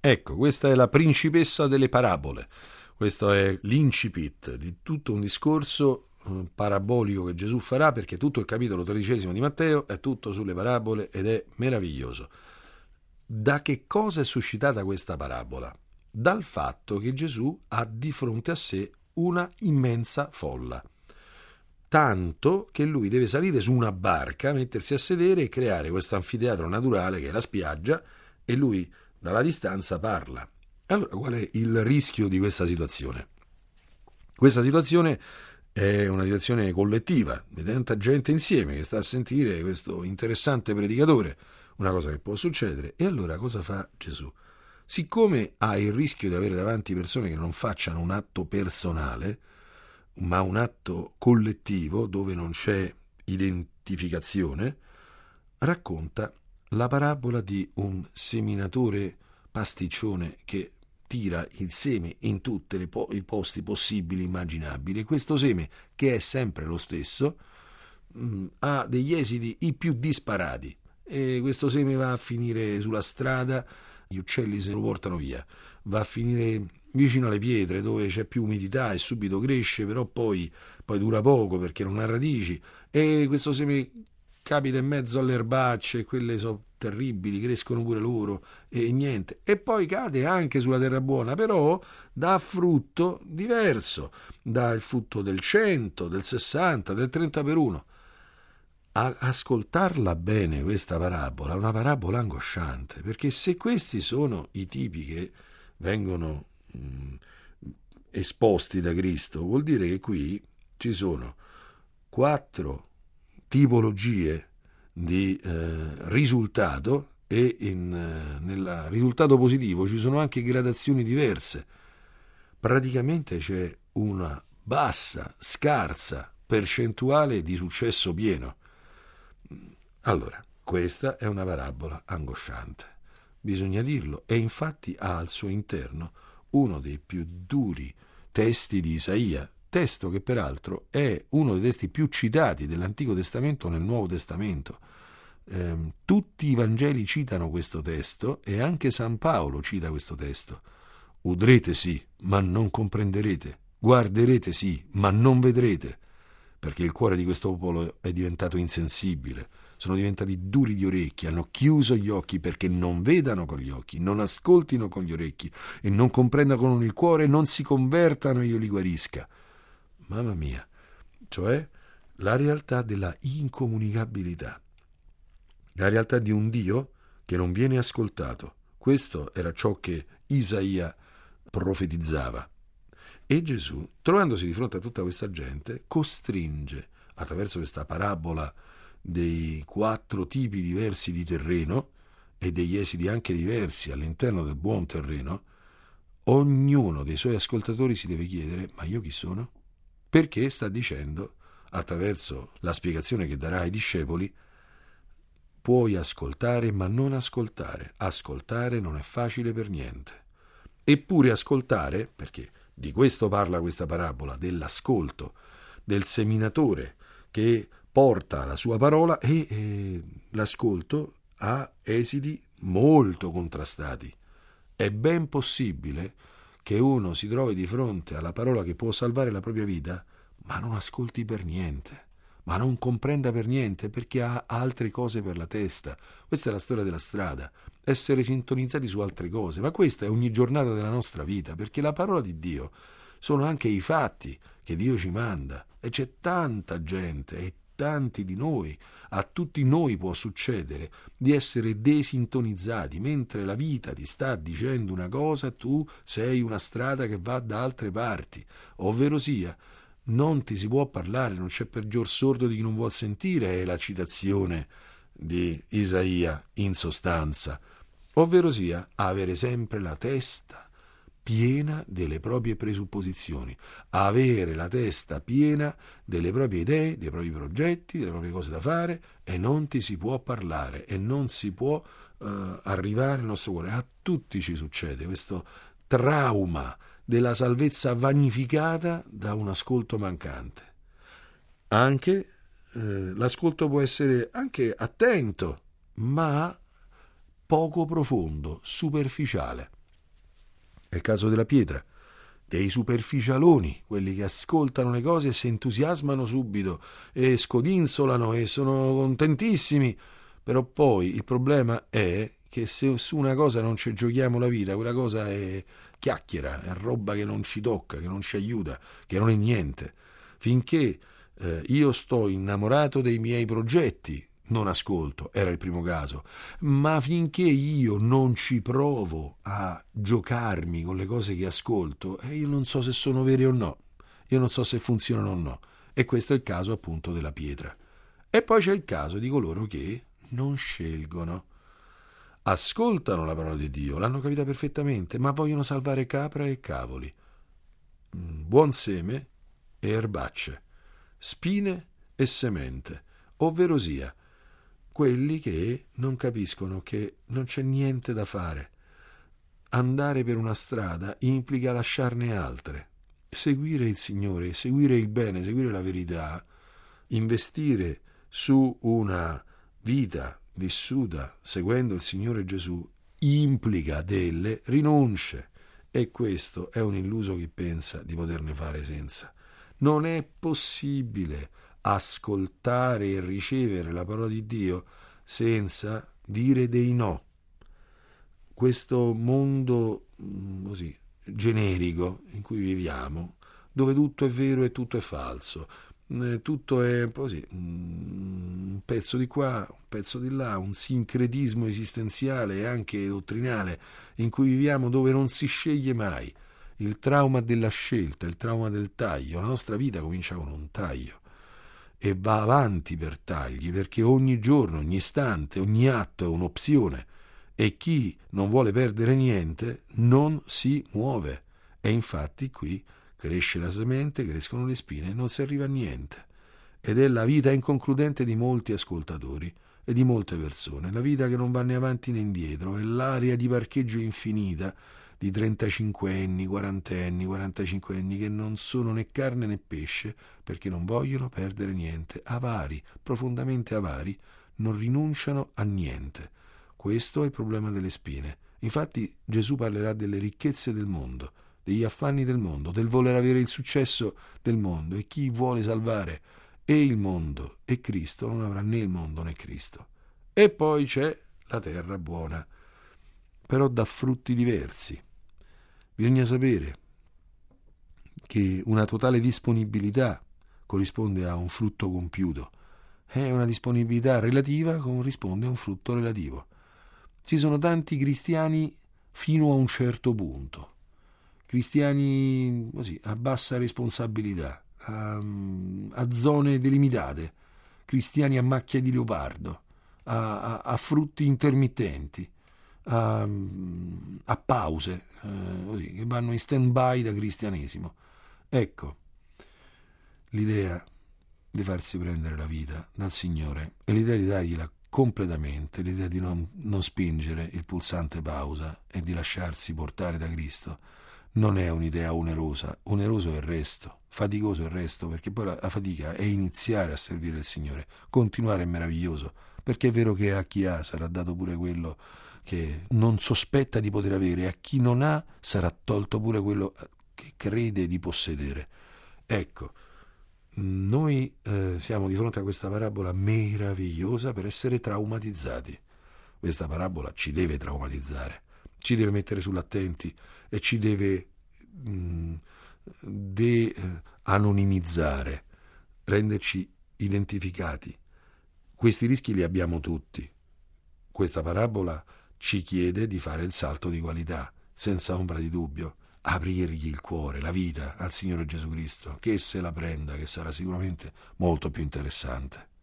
Ecco, questa è la principessa delle parabole. Questo è l'incipit di tutto un discorso parabolico che Gesù farà, perché tutto il capitolo 13 di Matteo è tutto sulle parabole ed è meraviglioso. Da che cosa è suscitata questa parabola? Dal fatto che Gesù ha di fronte a sé una immensa folla. Tanto che lui deve salire su una barca, mettersi a sedere e creare questo anfiteatro naturale che è la spiaggia, e lui dalla distanza parla. Allora, qual è il rischio di questa situazione? Questa situazione è una situazione collettiva, di tanta gente insieme che sta a sentire questo interessante predicatore, una cosa che può succedere. E allora cosa fa Gesù? Siccome ha il rischio di avere davanti persone che non facciano un atto personale, ma un atto collettivo dove non c'è identificazione, racconta la parabola di un seminatore pasticcione che tira il seme in tutti i posti possibili e immaginabili, e questo seme, che è sempre lo stesso, ha degli esiti i più disparati, e questo seme va a finire sulla strada, gli uccelli se lo portano via, va a finire vicino alle pietre dove c'è più umidità e subito cresce, però poi dura poco perché non ha radici, e questo seme capita in mezzo alle erbacce, e quelle sono terribili, crescono pure loro e niente, e poi cade anche sulla terra buona, però dà frutto diverso, dà il frutto del 100, del 60, del 30 per 1. Ascoltarla bene questa parabola è una parabola angosciante, perché se questi sono i tipi che vengono esposti da Cristo, vuol dire che qui ci sono 4 tipologie di risultato, e nel risultato positivo ci sono anche gradazioni diverse. Praticamente c'è una bassa, scarsa percentuale di successo pieno. Allora, questa è una parabola angosciante, bisogna dirlo, e infatti ha al suo interno uno dei più duri testi di Isaia, testo che peraltro è uno dei testi più citati dell'Antico Testamento nel Nuovo Testamento. Tutti i Vangeli citano questo testo, e anche San Paolo cita questo testo. Udrete sì, ma non comprenderete, guarderete sì, ma non vedrete, perché il cuore di questo popolo è diventato insensibile, sono diventati duri di orecchi, hanno chiuso gli occhi perché non vedano con gli occhi, non ascoltino con gli orecchi e non comprendano con il cuore, non si convertano e io li guarisca. Mamma mia, cioè la realtà della incomunicabilità, la realtà di un Dio che non viene ascoltato. Questo era ciò che Isaia profetizzava. E Gesù, trovandosi di fronte a tutta questa gente, costringe, attraverso questa parabola dei 4 tipi diversi di terreno e degli esiti anche diversi all'interno del buon terreno, ognuno dei suoi ascoltatori si deve chiedere: ma io chi sono? Perché sta dicendo, attraverso la spiegazione che darà ai discepoli: puoi ascoltare ma non ascoltare. Ascoltare non è facile per niente. Eppure ascoltare, perché di questo parla questa parabola, dell'ascolto, del seminatore che porta la sua parola, e l'ascolto ha esiti molto contrastati. È ben possibile che uno si trovi di fronte alla parola che può salvare la propria vita, ma non ascolti per niente, ma non comprenda per niente, perché ha altre cose per la testa. Questa è la storia della strada, essere sintonizzati su altre cose, ma questa è ogni giornata della nostra vita, perché la parola di Dio sono anche i fatti che Dio ci manda, e c'è tanta gente e tanti di noi, a tutti noi può succedere di essere desintonizzati, mentre la vita ti sta dicendo una cosa, tu sei una strada che va da altre parti, ovvero sia non ti si può parlare, non c'è peggior sordo di chi non vuol sentire, è la citazione di Isaia in sostanza, ovvero sia avere sempre la testa piena delle proprie presupposizioni, avere la testa piena delle proprie idee, dei propri progetti, delle proprie cose da fare, e non ti si può parlare e non si può arrivare al nostro cuore. A tutti ci succede questo trauma della salvezza vanificata da un ascolto mancante. Anche l'ascolto può essere anche attento, ma poco profondo, superficiale. È il caso della pietra, dei superficialoni, quelli che ascoltano le cose e si entusiasmano subito e scodinzolano e sono contentissimi, però poi il problema è che se su una cosa non ci giochiamo la vita, quella cosa è chiacchiera, è roba che non ci tocca, che non ci aiuta, che non è niente. Finché io sto innamorato dei miei progetti, non ascolto, era il primo caso, ma finché io non ci provo a giocarmi con le cose che ascolto, io non so se sono vere o no, io non so se funzionano o no, e questo è il caso appunto della pietra. E poi c'è il caso di coloro che non scelgono, ascoltano la parola di Dio, l'hanno capita perfettamente, ma vogliono salvare capra e cavoli, buon seme e erbacce, spine e semente, ovvero sia quelli che non capiscono che non c'è niente da fare. Andare per una strada implica lasciarne altre. Seguire il Signore, seguire il bene, seguire la verità, investire su una vita vissuta seguendo il Signore Gesù implica delle rinunce, e questo è un illuso che pensa di poterne fare senza. Non è possibile ascoltare e ricevere la parola di Dio senza dire dei no. Questo mondo così generico in cui viviamo, dove tutto è vero e tutto è falso, tutto è così, un pezzo di qua, un pezzo di là, un sincretismo esistenziale e anche dottrinale in cui viviamo, dove non si sceglie mai. Il trauma della scelta, il trauma del taglio. La nostra vita comincia con un taglio e va avanti per tagli, perché ogni giorno, ogni istante, ogni atto è un'opzione, e chi non vuole perdere niente non si muove. E infatti qui cresce la semente, crescono le spine e non si arriva a niente. Ed è la vita inconcludente di molti ascoltatori e di molte persone, la vita che non va né avanti né indietro, è l'area di parcheggio infinita di 35enni, 40enni, 45enni che non sono né carne né pesce perché non vogliono perdere niente, avari, profondamente avari, non rinunciano a niente. Questo è il problema delle spine. Infatti Gesù parlerà delle ricchezze del mondo, degli affanni del mondo, del voler avere il successo del mondo, e chi vuole salvare e il mondo e Cristo non avrà né il mondo né Cristo. E poi c'è la terra buona, però dà frutti diversi. Bisogna sapere che una totale disponibilità corrisponde a un frutto compiuto, e una disponibilità relativa corrisponde a un frutto relativo. Ci sono tanti cristiani fino a un certo punto, cristiani così a bassa responsabilità, a zone delimitate, cristiani a macchia di leopardo, a frutti intermittenti, a pause, così, che vanno in stand-by da cristianesimo. Ecco, l'idea di farsi prendere la vita dal Signore e l'idea di dargliela completamente, l'idea di non spingere il pulsante pausa e di lasciarsi portare da Cristo, non è un'idea onerosa. Oneroso è il resto, faticoso è il resto, perché poi la fatica è iniziare a servire il Signore. Continuare è meraviglioso, perché è vero che a chi ha sarà dato pure quello che non sospetta di poter avere, a chi non ha sarà tolto pure quello che crede di possedere. Ecco, noi siamo di fronte a questa parabola meravigliosa per essere traumatizzati. Questa parabola ci deve traumatizzare, ci deve mettere sull'attenti e ci deve anonimizzare, renderci identificati. Questi rischi li abbiamo tutti. Questa parabola ci chiede di fare il salto di qualità, senza ombra di dubbio, aprirgli il cuore, la vita al Signore Gesù Cristo, che se la prenda, che sarà sicuramente molto più interessante.